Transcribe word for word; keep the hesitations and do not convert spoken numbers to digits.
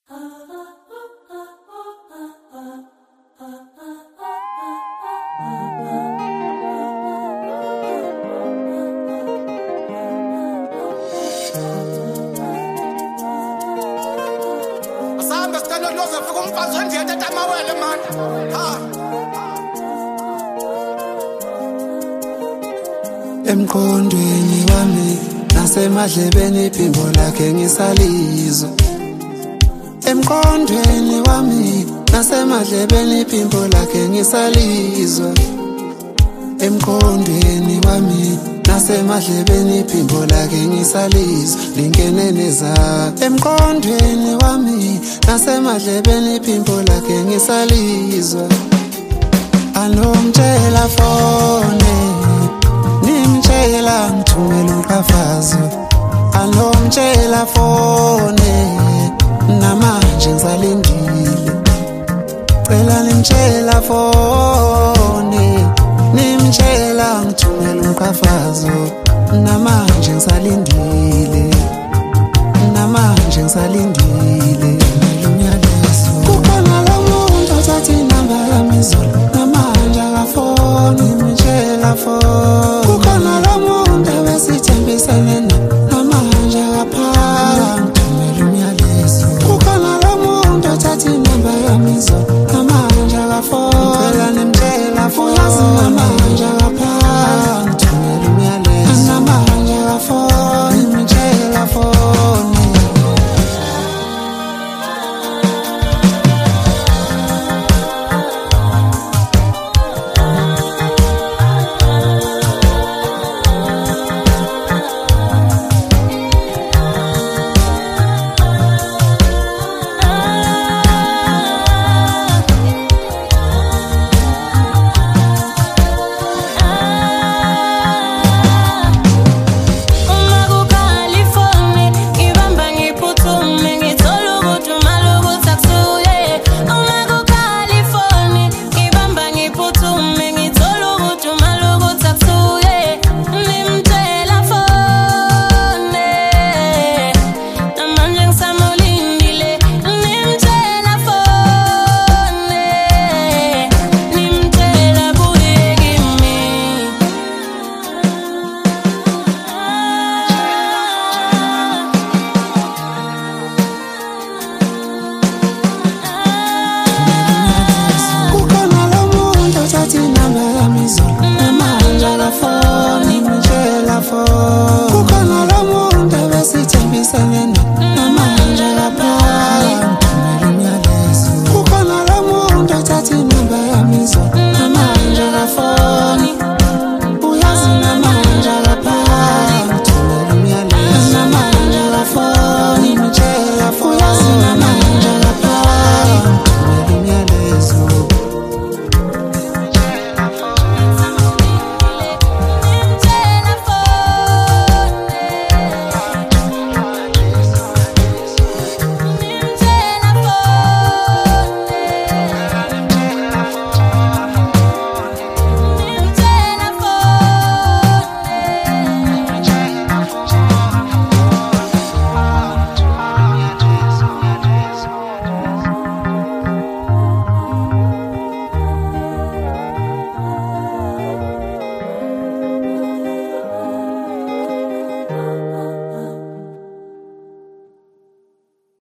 Emqondweni wami nasemadlebeni iphimbo lakhe ngisalizwa. Emqondweni wami nasemadlebeni iphimbo lakhe ngisalizwa. Emqondweni wami nasemadlebeni iphimbo lakhe ngisalizwa. Lingene nezakhe emqondweni wami nasemadlebeni iphimbo lakhe ngisalizwa. Anomtshela fone nimtshela ngithumela uqhafazo. Anomtshela fone namanje ngisalindile. Cela nimtshela fone nimtshela ngithumela uqhafazo. Namanje ngisalindile. Namanje ngisalindile.